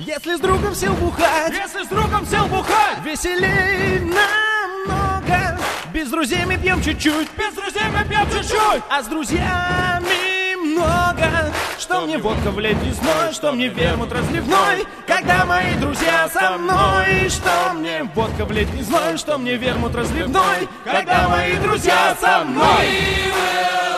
Если с другом сел бухать, веселей намного. Без друзей мы пьем чуть-чуть, а с друзьями много. Что мне водка в лед весной, что мне вермут разливной, когда мои друзья со мной. Что мне водка в лед весной, что мне вермут разливной, когда мои друзья со мной.